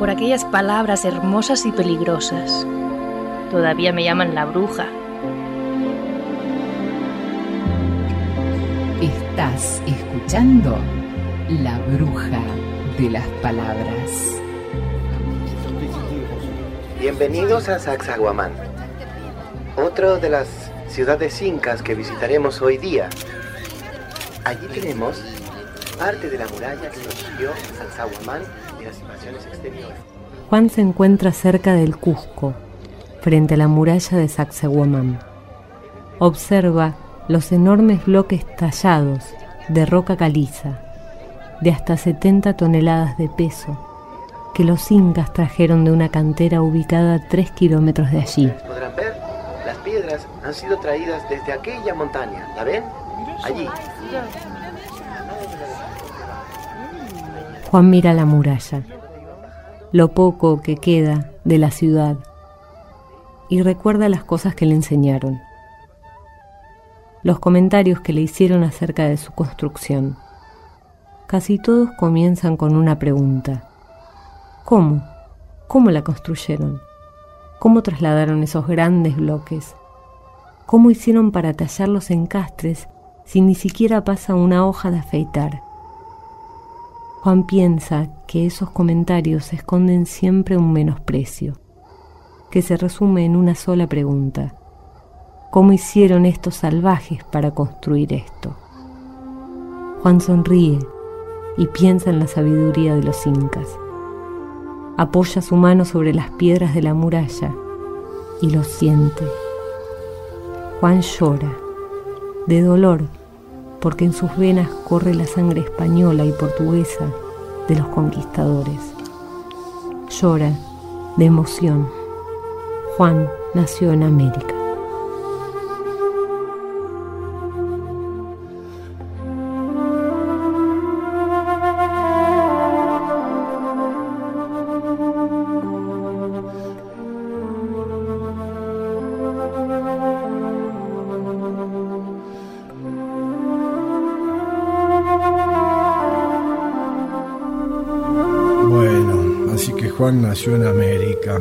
por aquellas palabras hermosas y peligrosas. Todavía me llaman la bruja. Estás escuchando La Bruja de las Palabras. Bienvenidos a Sacsayhuamán, otra de las ciudades incas que visitaremos hoy día. Allí tenemos parte de la muralla que protegió a Sacsayhuamán de las invasiones exteriores. Juan se encuentra cerca del Cusco, frente a la muralla de Sacsayhuamán. Observa los enormes bloques tallados de roca caliza, de hasta 70 toneladas de peso, que los incas trajeron de una cantera ubicada a 3 kilómetros de allí. Podrán ver, las piedras han sido traídas desde aquella montaña. ¿La ven? Allí. Juan mira la muralla, lo poco que queda de la ciudad, y recuerda las cosas que le enseñaron, los comentarios que le hicieron acerca de su construcción. Casi todos comienzan con una pregunta. ¿Cómo? ¿Cómo la construyeron? ¿Cómo trasladaron esos grandes bloques? ¿Cómo hicieron para tallar los encastres si ni siquiera pasa una hoja de afeitar? Juan piensa que esos comentarios esconden siempre un menosprecio, que se resume en una sola pregunta. ¿Cómo hicieron estos salvajes para construir esto? Juan sonríe y piensa en la sabiduría de los incas. Apoya su mano sobre las piedras de la muralla y lo siente. Juan llora, de dolor, porque en sus venas corre la sangre española y portuguesa de los conquistadores. Llora de emoción. Juan nació en América. Juan nació en América,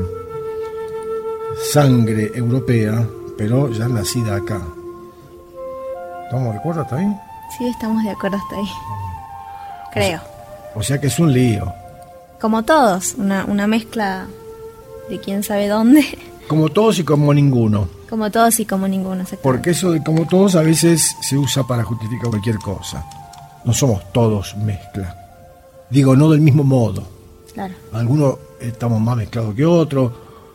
sangre europea, pero ya nacida acá. ¿Estamos de acuerdo hasta ahí? Sí, estamos de acuerdo hasta ahí. Creo. O sea que es un lío. Como todos, una mezcla de quién sabe dónde. Como todos y como ninguno. Como todos y como ninguno. Porque eso de como todos a veces se usa para justificar cualquier cosa. No somos todos mezcla. Digo, no del mismo modo. Claro. Algunos estamos más mezclados que otros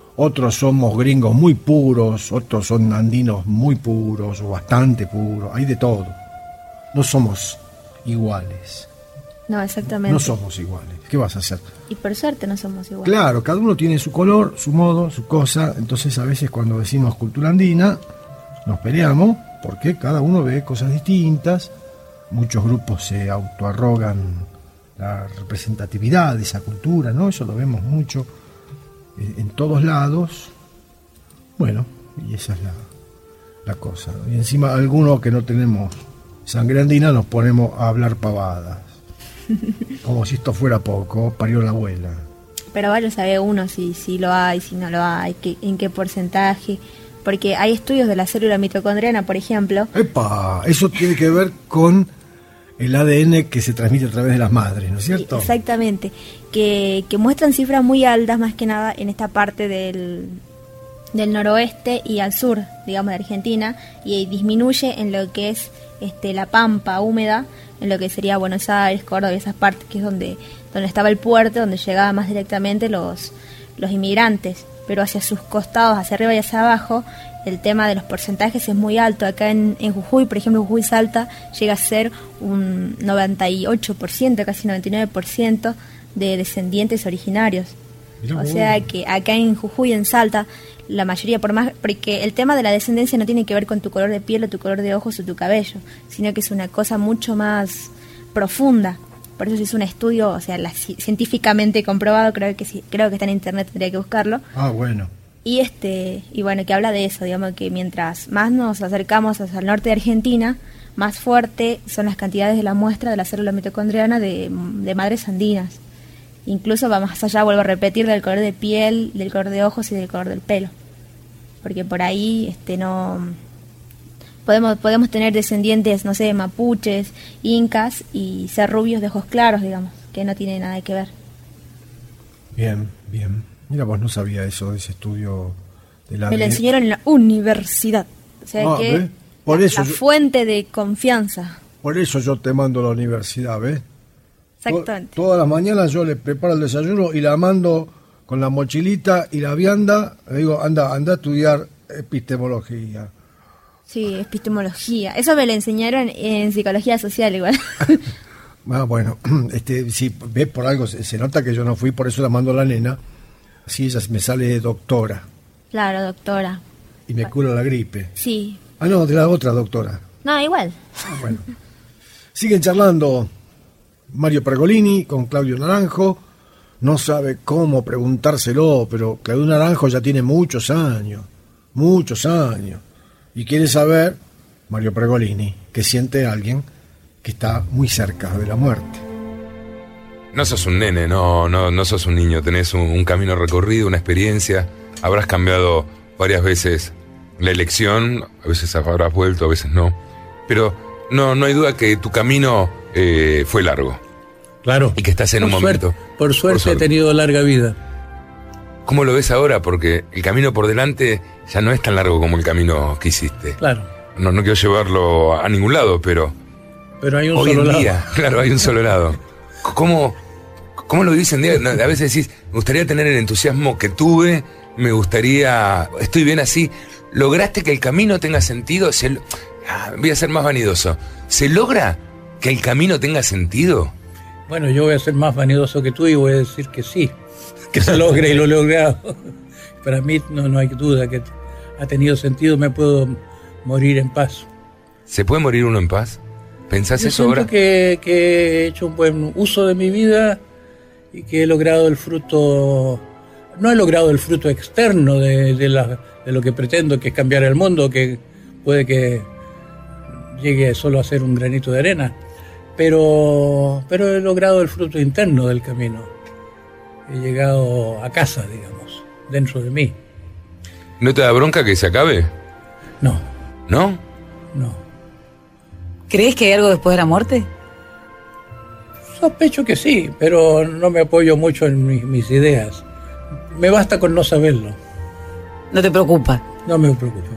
somos gringos muy puros, otros son andinos muy puros o bastante puros, hay de todo. No somos iguales. No, exactamente. No somos iguales. ¿Qué vas a hacer? Y por suerte no somos iguales. Claro, cada uno tiene su color, su modo, su cosa. Entonces a veces cuando decimos cultura andina nos peleamos porque cada uno ve cosas distintas. Muchos grupos se autoarrogan la representatividad de esa cultura, ¿no? Eso lo vemos mucho en todos lados. Bueno, y esa es la cosa. Y encima algunos que no tenemos sangre andina nos ponemos a hablar pavadas. Como si esto fuera poco, parió la abuela. Pero vaya, sabe uno si lo hay, si no lo hay, en qué porcentaje. Porque hay estudios de la célula mitocondriana, por ejemplo. ¡Epa! Eso tiene que ver con el ADN que se transmite a través de las madres, ¿no es cierto? Exactamente, que muestran cifras muy altas, más que nada en esta parte del noroeste y al sur, digamos, de Argentina, y disminuye en lo que es la pampa húmeda, en lo que sería Buenos Aires, Córdoba y esas partes, que es donde estaba el puerto, donde llegaban más directamente los inmigrantes, pero hacia sus costados, hacia arriba y hacia abajo, el tema de los porcentajes es muy alto. Acá en Jujuy, por ejemplo, Jujuy Salta llega a ser un 98%, casi 99% de descendientes originarios. O sea que acá en Jujuy, en Salta, la mayoría, porque el tema de la descendencia no tiene que ver con tu color de piel o tu color de ojos o tu cabello, sino que es una cosa mucho más profunda. Por eso se hizo un estudio, o sea, científicamente comprobado, creo que está en internet, tendría que buscarlo. Ah, bueno. Y bueno, que habla de eso, digamos, que mientras más nos acercamos hacia el norte de Argentina, más fuerte son las cantidades de la muestra de la célula mitocondriana de madres andinas. incluso va más allá, vuelvo a repetir, del color de piel, del color de ojos y del color del pelo. Porque por ahí no podemos tener descendientes, no sé, mapuches, incas y ser rubios de ojos claros, digamos, que no tiene nada que ver. Bien, bien. Mira, vos no sabía eso de ese estudio de la... Me lo enseñaron en la universidad. O sea que por eso la fuente de confianza. Por eso yo te mando a la universidad, ¿ves? Exactamente. Todas las mañanas yo le preparo el desayuno y la mando con la mochilita y la vianda. Le digo, anda a estudiar epistemología. Sí, epistemología. Eso me lo enseñaron en psicología social igual. Bueno, si ves, por algo se nota que yo no fui, por eso la mando a la nena. Así ella me sale doctora. Claro, doctora. Y me cura la gripe. Sí. Ah, no, de la otra doctora. No, igual. Bueno. Siguen charlando Mario Pergolini con Claudio Naranjo. No sabe cómo preguntárselo, pero Claudio Naranjo ya tiene muchos años. Y quiere saber, Mario Pergolini, que siente alguien que está muy cerca de la muerte. No sos un nene, no sos un niño. Tenés un camino recorrido, una experiencia. Habrás cambiado varias veces la elección, a veces habrás vuelto, a veces no. Pero no hay duda que tu camino fue largo. Claro. Y que estás en un momento. Por suerte he tenido larga vida. ¿Cómo lo ves ahora? Porque el camino por delante ya no es tan largo como el camino que hiciste. Claro. No quiero llevarlo a ningún lado, pero hay un hoy solo en día, lado. claro, hay un solo lado. ¿Cómo lo dicen? A veces decís, me gustaría tener el entusiasmo que tuve, estoy bien así. ¿Lograste que el camino tenga sentido? Voy a ser más vanidoso. ¿Se logra que el camino tenga sentido? Bueno, yo voy a ser más vanidoso que tú y voy a decir que sí, que se logre y lo he logrado. Para mí no hay duda que ha tenido sentido, me puedo morir en paz. ¿Se puede morir uno en paz? ¿Pensás yo eso ahora? Siento que he hecho un buen uso de mi vida y que he logrado el fruto. No he logrado el fruto externo de lo que pretendo, que es cambiar el mundo, que puede que llegue solo a ser un granito de arena, pero he logrado el fruto interno del camino. He llegado a casa, digamos, dentro de mí. ¿No te da bronca que se acabe? No. ¿No? No. ¿Crees que hay algo después de la muerte? Sospecho que sí, pero no me apoyo mucho en mis ideas. Me basta con no saberlo. ¿No te preocupa? No me preocupa.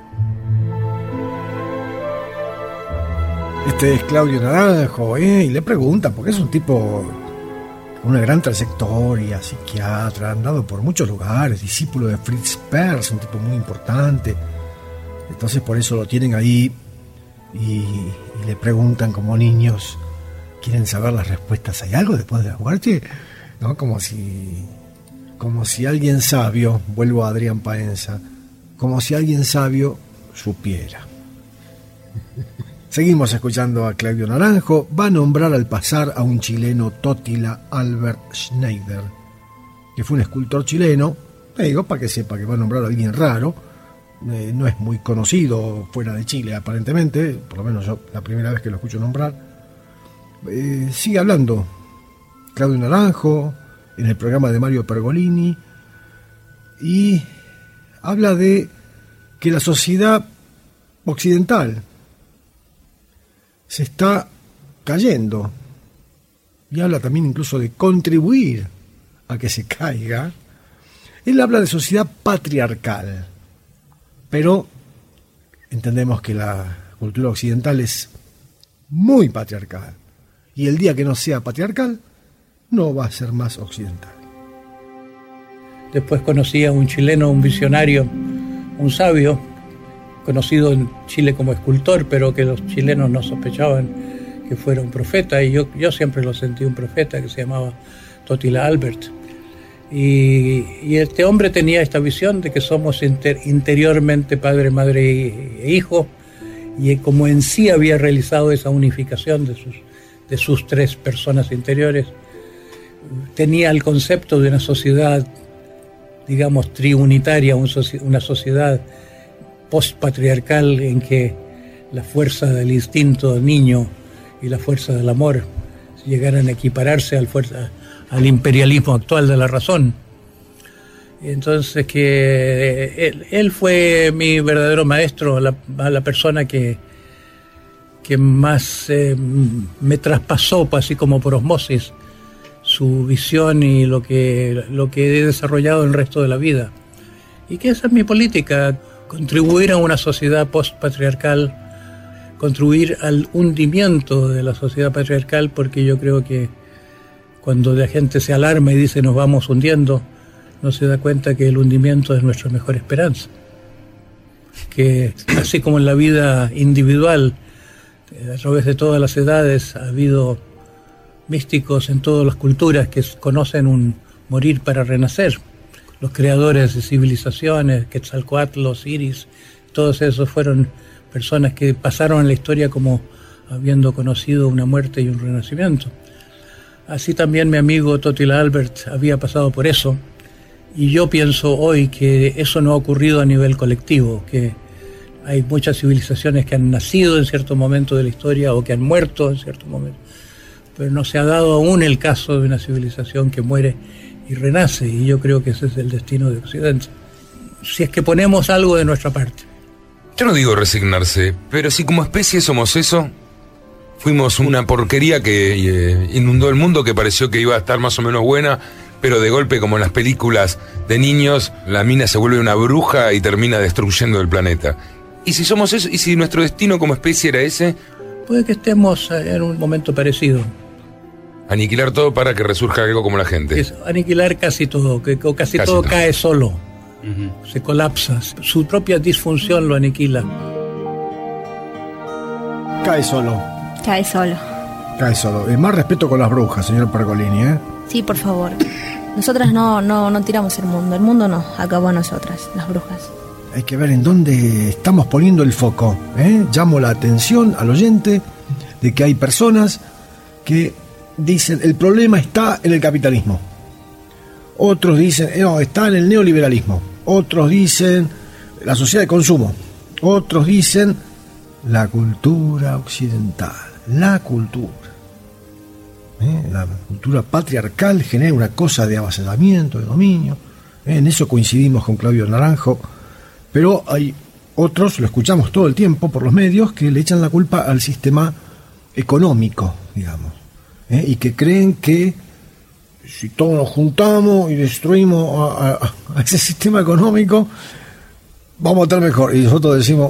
Este es Claudio Naranjo, y le preguntan, porque es un tipo con una gran trayectoria, psiquiatra, ha andado por muchos lugares, discípulo de Fritz Perls, un tipo muy importante. Entonces por eso lo tienen ahí y le preguntan como niños, quieren saber las respuestas. ¿Hay algo después de la muerte? ¿No? Como si alguien sabio, vuelvo a Adrián Paenza, como si alguien sabio supiera. Seguimos escuchando a Claudio Naranjo. Va a nombrar al pasar a un chileno, Totila Albert Schneider, que fue un escultor chileno. Digo, para que sepa que va a nombrar a alguien raro. No es muy conocido fuera de Chile, aparentemente. Por lo menos yo, la primera vez que lo escucho nombrar. Sigue hablando Claudio Naranjo en el programa de Mario Pergolini y habla de que la sociedad occidental se está cayendo y habla también incluso de contribuir a que se caiga. Él habla de sociedad patriarcal, pero entendemos que la cultura occidental es muy patriarcal y el día que no sea patriarcal no va a ser más occidental. Después conocí a un chileno, un visionario, un sabio, conocido en Chile como escultor, pero que los chilenos no sospechaban que fuera un profeta, y yo siempre lo sentí un profeta, que se llamaba Totila Albert. Y este hombre tenía esta visión de que somos interiormente padre, madre e hijo, y como en sí había realizado esa unificación de sus tres personas interiores, tenía el concepto de una sociedad, digamos, triunitaria, una sociedad postpatriarcal en que la fuerza del instinto niño y la fuerza del amor llegaran a equipararse al imperialismo actual de la razón. Entonces que él fue mi verdadero maestro, la persona que más me traspasó, así como por osmosis, su visión y lo que he desarrollado el resto de la vida. Y que esa es mi política, contribuir a una sociedad post-patriarcal, contribuir al hundimiento de la sociedad patriarcal, porque yo creo que cuando la gente se alarma y dice nos vamos hundiendo, no se da cuenta que el hundimiento es nuestra mejor esperanza. Que así como en la vida individual, a través de todas las edades, ha habido místicos en todas las culturas que conocen un morir para renacer. Los creadores de civilizaciones, Quetzalcóatl, Osiris, todos esos fueron personas que pasaron en la historia como habiendo conocido una muerte y un renacimiento. Así también mi amigo Totila Albert había pasado por eso, y yo pienso hoy que eso no ha ocurrido a nivel colectivo, que hay muchas civilizaciones que han nacido en cierto momento de la historia o que han muerto en cierto momento, pero no se ha dado aún el caso de una civilización que muere y renace, y yo creo que ese es el destino de Occidente, si es que ponemos algo de nuestra parte. Yo no digo resignarse, pero si como especie somos eso, fuimos una porquería que inundó el mundo, que pareció que iba a estar más o menos buena, pero de golpe, como en las películas de niños, la mina se vuelve una bruja y termina destruyendo el planeta. Y si somos eso, y si nuestro destino como especie era ese, puede que estemos en un momento parecido. Aniquilar todo para que resurja algo como la gente. Es aniquilar casi todo, que casi todo cae solo. Uh-huh. Se colapsa, su propia disfunción lo aniquila. Cae solo. Cae solo. Cae solo. Más respeto con las brujas, señor Pergolini, ¿eh? Sí, por favor. Nosotras no tiramos el mundo nos acabó a nosotras, las brujas. Hay que ver en dónde estamos poniendo el foco, ¿eh? Llamo la atención al oyente de que hay personas que dicen el problema está en el capitalismo. Otros dicen, no, está en el neoliberalismo. Otros dicen la sociedad de consumo. Otros dicen la cultura occidental. La cultura patriarcal genera una cosa de avasallamiento, de dominio. En eso coincidimos con Claudio Naranjo. Pero hay otros, lo escuchamos todo el tiempo por los medios, que le echan la culpa al sistema económico, digamos. Y que creen que si todos nos juntamos y destruimos a ese sistema económico, vamos a estar mejor. Y nosotros decimos,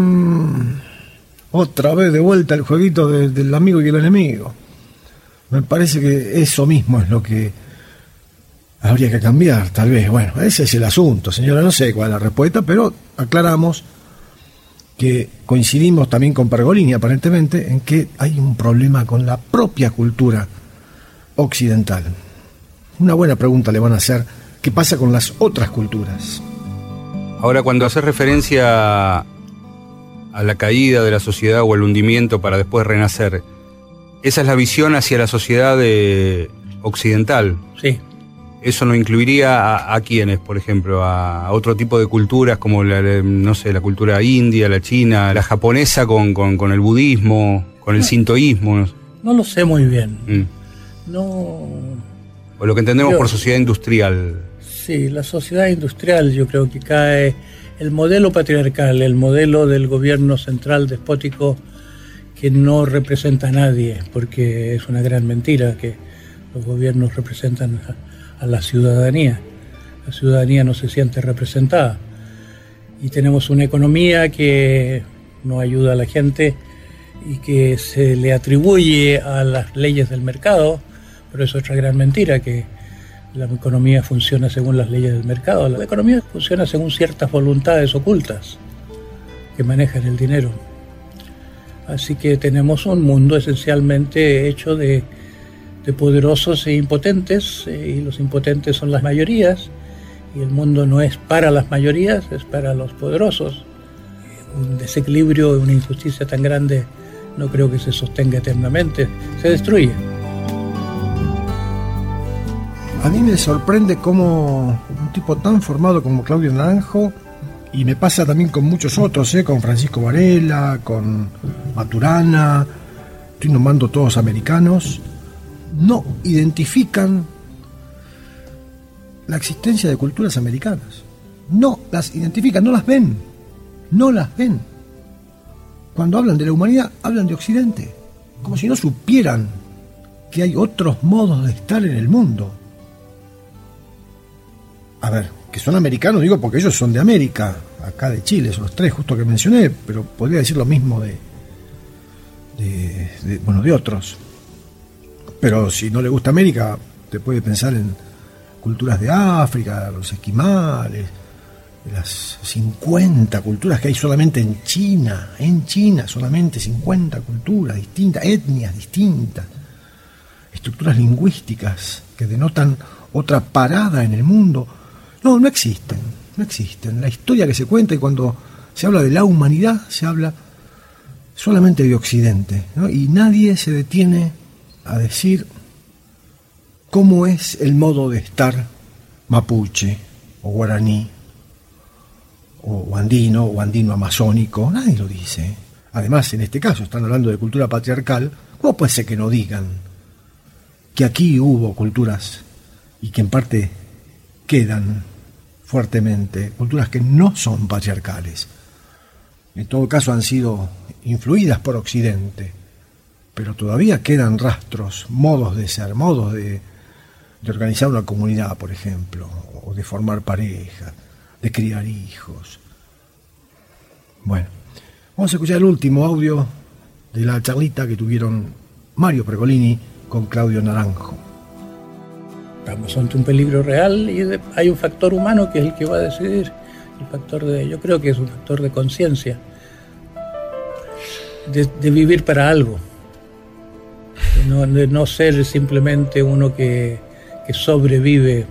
otra vez de vuelta el jueguito del amigo y el enemigo. Me parece que eso mismo es lo que habría que cambiar, tal vez. Bueno, ese es el asunto, señora. No sé cuál es la respuesta, pero aclaramos que coincidimos también con Pergolini, aparentemente, en que hay un problema con la propia cultura occidental. Una buena pregunta le van a hacer, ¿qué pasa con las otras culturas? Ahora, cuando haces referencia a la caída de la sociedad o el hundimiento para después renacer, esa es la visión hacia la sociedad occidental. Sí. ¿Eso no incluiría a quiénes, por ejemplo, a otro tipo de culturas como la cultura india, la china, la japonesa con el budismo, con el sintoísmo? No lo sé muy bien. No. O lo que entendemos por sociedad industrial. Sí, la sociedad industrial, yo creo que cae el modelo patriarcal, el modelo del gobierno central despótico que no representa a nadie, porque es una gran mentira que los gobiernos representan a la ciudadanía. La ciudadanía no se siente representada. Y tenemos una economía que no ayuda a la gente y que se le atribuye a las leyes del mercado, pero es otra gran mentira, que la economía funciona según las leyes del mercado. La economía funciona según ciertas voluntades ocultas que manejan el dinero. Así que tenemos un mundo esencialmente hecho de poderosos e impotentes, y los impotentes son las mayorías, y el mundo no es para las mayorías, es para los poderosos. Un desequilibrio, una injusticia tan grande no creo que se sostenga eternamente, se destruye. A mí me sorprende cómo un tipo tan formado como Claudio Naranjo, y me pasa también con muchos otros, con Francisco Varela, con Maturana, estoy nombrando todos americanos, no identifican la existencia de culturas americanas. No las identifican, no las ven. No las ven. Cuando hablan de la humanidad, hablan de Occidente, como si no supieran que hay otros modos de estar en el mundo. A ver, que son americanos, digo, porque ellos son de América, acá de Chile, son los tres justo que mencioné, pero podría decir lo mismo de otros. Pero si no le gusta América, te puede pensar en culturas de África, los esquimales, las 50 culturas que hay solamente en China solamente 50 culturas distintas, etnias distintas, estructuras lingüísticas que denotan otra parada en el mundo. No existen. La historia que se cuenta, y cuando se habla de la humanidad, se habla solamente de Occidente, ¿no? Y nadie se detiene a decir cómo es el modo de estar mapuche, o guaraní, o andino amazónico. Nadie lo dice. Además, en este caso, están hablando de cultura patriarcal. ¿Cómo puede ser que no digan que aquí hubo culturas y que en parte quedan fuertemente, culturas que no son patriarcales? En todo caso han sido influidas por Occidente, pero todavía quedan rastros, modos de ser, modos de organizar una comunidad, por ejemplo, o de formar pareja, de criar hijos. Bueno, vamos a escuchar el último audio de la charlita que tuvieron Mario Pregolini con Claudio Naranjo. Estamos ante un peligro real y hay un factor humano que es el que va a decidir. Yo creo que es un factor de conciencia, de vivir para algo, de no ser simplemente uno que sobrevive.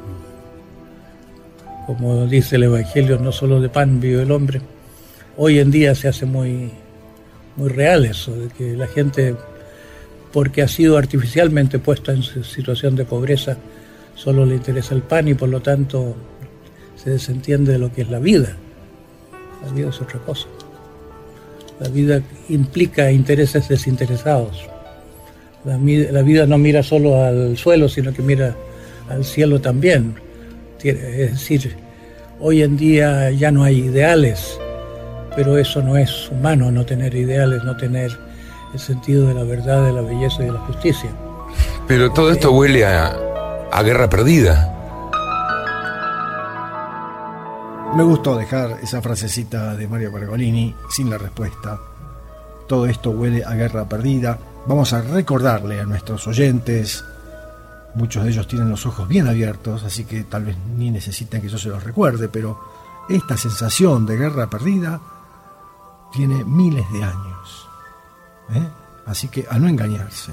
Como dice el Evangelio, no solo de pan vive el hombre. Hoy en día se hace muy, muy real eso, de que la gente, porque ha sido artificialmente puesta en situación de pobreza, solo le interesa el pan y por lo tanto se desentiende de lo que es la vida. La vida es otra cosa. La vida implica intereses desinteresados. La vida no mira solo al suelo, sino que mira al cielo también. Es decir, hoy en día ya no hay ideales, pero eso no es humano, no tener ideales, no tener el sentido de la verdad, de la belleza y de la justicia. Pero todo esto huele a guerra perdida. Me gustó dejar esa frasecita de Mario Pregolini sin la respuesta. Todo esto huele a guerra perdida. Vamos a recordarle a nuestros oyentes, muchos de ellos tienen los ojos bien abiertos, así que tal vez ni necesitan que yo se los recuerde, pero esta sensación de guerra perdida tiene miles de años. Así que a no engañarse.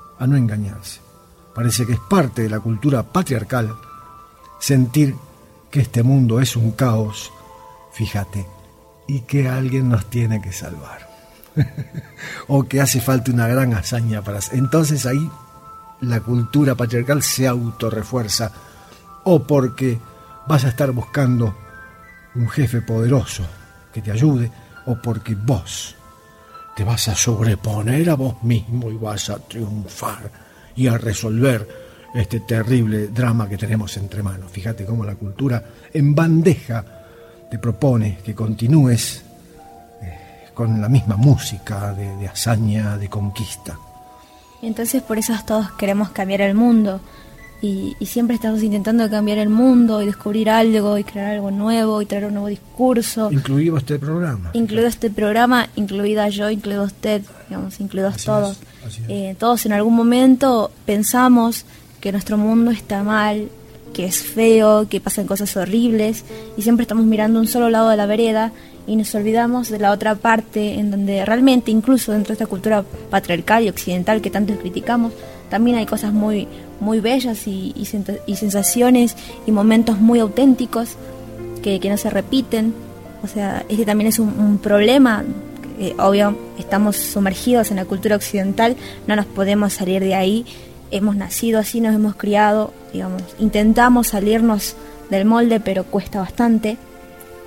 Parece que es parte de la cultura patriarcal sentir que este mundo es un caos, fíjate, y que alguien nos tiene que salvar. O que hace falta una gran hazaña para... Entonces ahí la cultura patriarcal se autorrefuerza, o porque vas a estar buscando un jefe poderoso que te ayude, o porque vos te vas a sobreponer a vos mismo y vas a triunfar y a resolver este terrible drama que tenemos entre manos. Fíjate cómo la cultura en bandeja te propone que continúes con la misma música de hazaña, de conquista. Entonces por eso todos queremos cambiar el mundo y siempre estamos intentando cambiar el mundo y descubrir algo y crear algo nuevo y traer un nuevo discurso. Incluido este programa. Incluida yo, incluido usted, digamos, incluidos todos. Todos en algún momento pensamos que nuestro mundo está mal, que es feo, que pasan cosas horribles y siempre estamos mirando un solo lado de la vereda y nos olvidamos de la otra parte en donde realmente, incluso dentro de esta cultura patriarcal y occidental que tanto criticamos, también hay cosas muy, muy bellas y sensaciones y momentos muy auténticos que no se repiten. O sea, este también es un problema. Obvio, estamos sumergidos en la cultura occidental, no nos podemos salir de ahí. Hemos nacido así, nos hemos criado, digamos, intentamos salirnos del molde, pero cuesta bastante.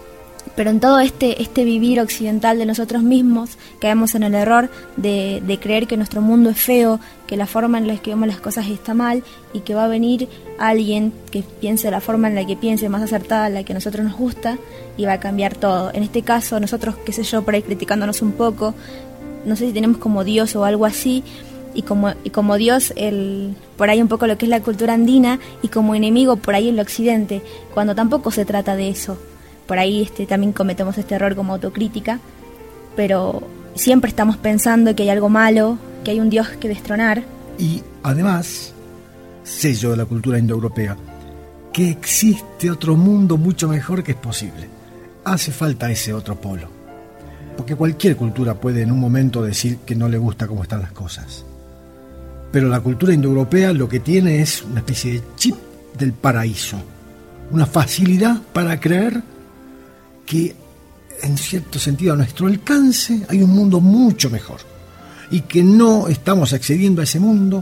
Pero en todo este vivir occidental de nosotros mismos, caemos en el error de creer que nuestro mundo es feo, que la forma en la que vemos las cosas está mal, y que va a venir alguien que piense la forma en la que piense más acertada, la que a nosotros nos gusta, y va a cambiar todo. En este caso, nosotros, qué sé yo, por ahí criticándonos un poco, no sé si tenemos como Dios o algo así, y como Dios por ahí un poco lo que es la cultura andina, y como enemigo por ahí el occidente, cuando tampoco se trata de eso. Por ahí también cometemos este error como autocrítica, pero siempre estamos pensando que hay algo malo, que hay un Dios que destronar. Y además, sello de la cultura indoeuropea, que existe otro mundo mucho mejor que es posible. Hace falta ese otro polo. Porque cualquier cultura puede en un momento decir que no le gusta cómo están las cosas. Pero la cultura indoeuropea lo que tiene es una especie de chip del paraíso. Una facilidad para creer que en cierto sentido a nuestro alcance hay un mundo mucho mejor y que no estamos accediendo a ese mundo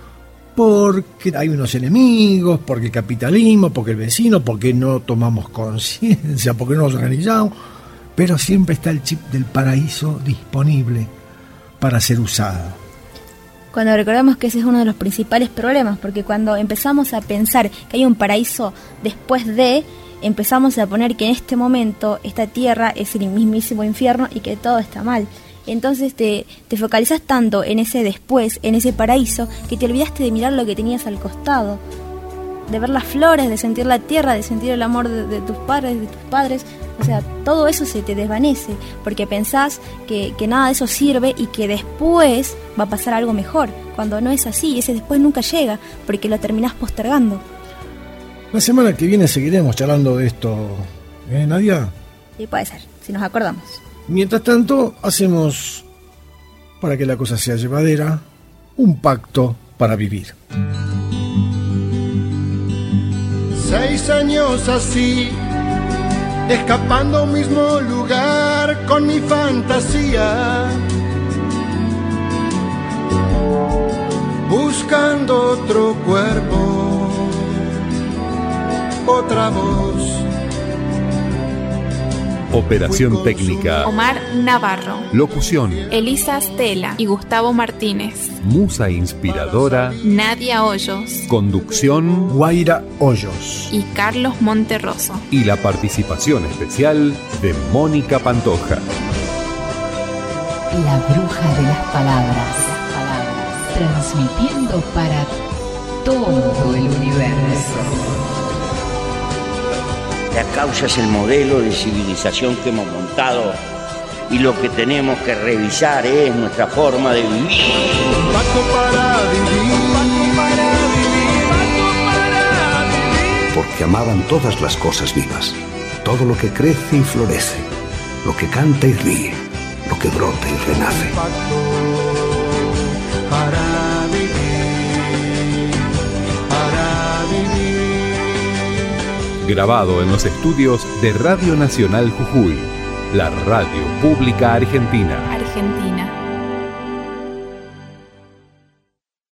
porque hay unos enemigos, porque el capitalismo, porque el vecino, porque no tomamos conciencia, porque no nos organizamos, pero siempre está el chip del paraíso disponible para ser usado. Cuando recordamos que ese es uno de los principales problemas, porque cuando empezamos a pensar que hay un paraíso después de, empezamos a poner que en este momento esta tierra es el mismísimo infierno y que todo está mal. Entonces te focalizas tanto en ese después, en ese paraíso, que te olvidaste de mirar lo que tenías al costado, de ver las flores, de sentir la tierra, de sentir el amor de tus padres. O sea, todo eso se te desvanece porque pensás que nada de eso sirve y que después va a pasar algo mejor, cuando no es así. Ese después nunca llega porque lo terminás postergando. La semana que viene seguiremos charlando de esto, Nadia? Sí, puede ser, si nos acordamos. Mientras tanto, hacemos, para que la cosa sea llevadera, un pacto para vivir. 6 años así, escapando a un mismo lugar con mi fantasía, buscando otro cuerpo, otra voz. Operación técnica: Omar Navarro. Locución: Elisa Stella y Gustavo Martínez. Musa inspiradora: Nadia Hoyos. Conducción: Guaira Hoyos y Carlos Monterroso. Y la participación especial de Mónica Pantoja. La bruja de las palabras. Transmitiendo para todo el universo. La causa es el modelo de civilización que hemos montado y lo que tenemos que revisar es nuestra forma de vivir. Pacto para vivir. Porque amaban todas las cosas vivas, todo lo que crece y florece, lo que canta y ríe, lo que brota y renace. Pacto para vivir, para vivir. Grabado en los estudios de Radio Nacional Jujuy, la radio pública argentina. Argentina.